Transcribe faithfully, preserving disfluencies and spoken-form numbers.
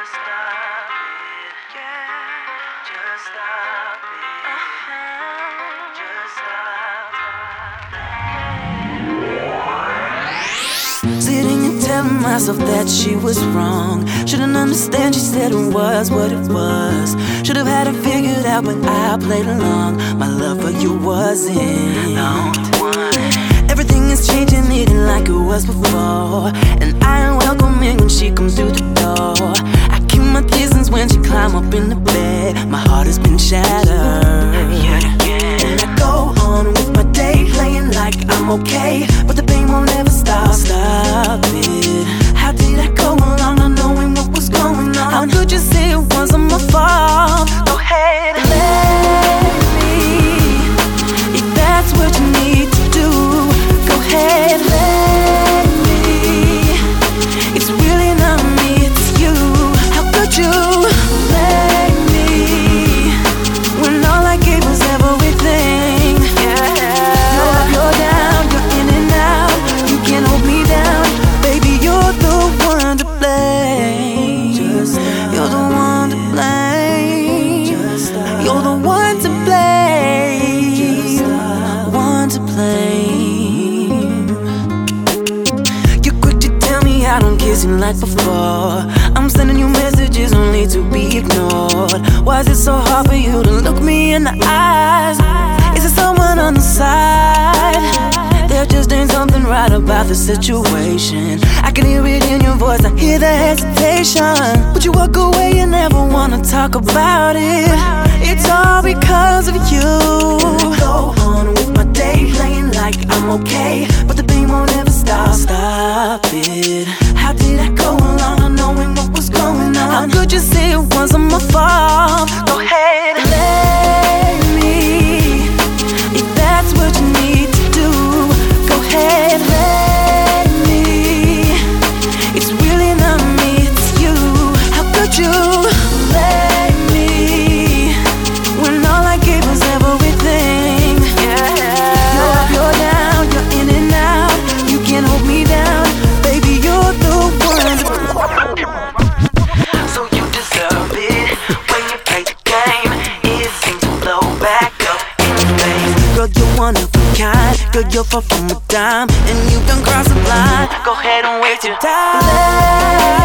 Just stop it, yeah. Just stop it, uh-huh. Just stop. Sitting and telling myself that she was wrong. Shouldn't understand, she said it was what it was. Should've had it figured out, but I played along. My love for you wasn't the only one. Everything is changing, eating like it was before. And I ain't welcoming when she comes through the door. I keep my distance when she climb up in the bed. My heart has been shattered yet again. And I go on with my day, playing like I'm okay, but the pain won't ever stop. Stop it. How did I go along not knowing what was going on? How could you say it wasn't my fault? Go ahead and let me, if that's what you need to do. Go ahead, let me. It's really not me, it's you. How could you let me, when all I gave was everything? Yeah. You're up, you're down, you're in and out. You can't hold me down, baby. You're the one to blame. Just you're the one to blame. Just you're the one to blame. Just one to blame. You're quick to tell me I don't kiss you like before. I'm sending you messages only to be ignored. Why is it so hard for you to look me in the eyes? Is there someone on the side? There just ain't something right about the situation. I can hear it in your voice, I hear the hesitation. But you walk away and never wanna talk about it. It's all because of you. I go on with my day, playing like I'm okay, but the pain won't ever stop. Stop it. How did I go along not knowing what was going on? How could you say it wasn't my fault? Go ahead and let me, if that's what you need to do. Go ahead, let me. It's really not me, it's you. How could you let me, when all I gave was everything? Yeah. You're up, you're down, you're in and out. You can't hold me down, baby. You're the one. So you deserve it when you play the game. It seems to blow back up in your face. Girl, you're one of a kind. Girl, you're far from a dime, and you done crossed the line. Go ahead and waste your time.